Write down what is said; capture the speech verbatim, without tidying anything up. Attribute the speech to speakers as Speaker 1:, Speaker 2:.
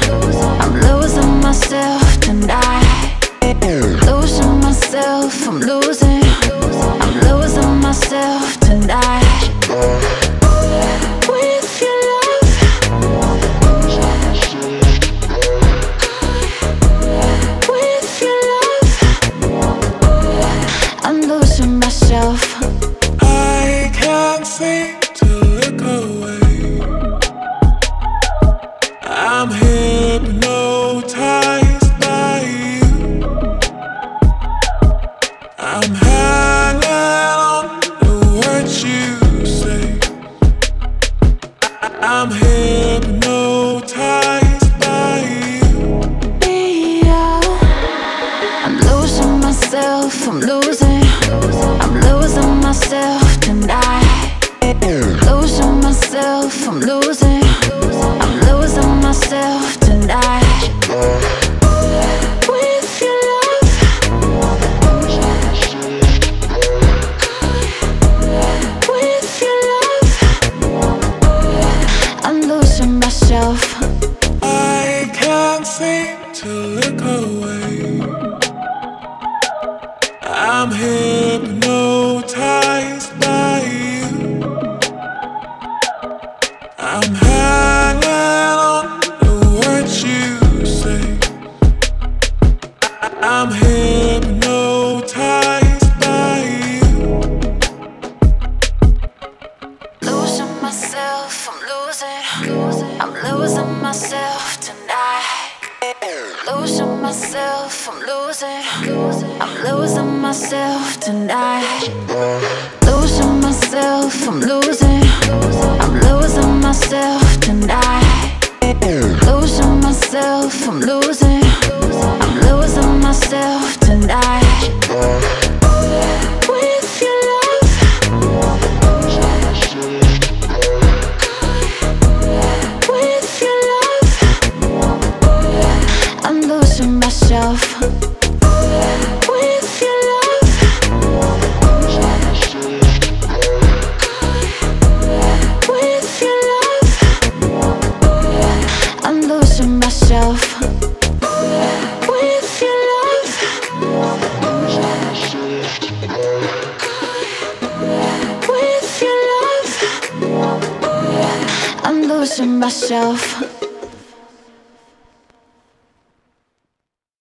Speaker 1: I'm losing myself tonight. Losing myself, I'm losing. I'm losing myself tonight. With your love, with your love, I'm losing myself.
Speaker 2: I can't seem to look away. I'm hypnotized by you. I'm hanging on to what you say. I'm hypnotized by you.
Speaker 1: Yeah, I'm losing myself, I'm losing. I'm losing myself tonight. Losing myself, I'm losing. I'm losing myself tonight. With your love, with your love, I'm losing myself.
Speaker 2: I can't seem to look away. I'm hypnotized by you. I'm hanging on to what you say. I'm hypnotized by you.
Speaker 1: Losing myself, I'm losing. I'm losing myself tonight. Losing myself, I'm losing. I'm losing myself tonight. Losing myself, I'm losing. I'm losing myself tonight. Losing myself, I'm losing. I'm losing myself tonight. With your love, with your love, I'm losing myself. With your love, with your love, I'm losing myself. With your love, with your love, I'm losing myself.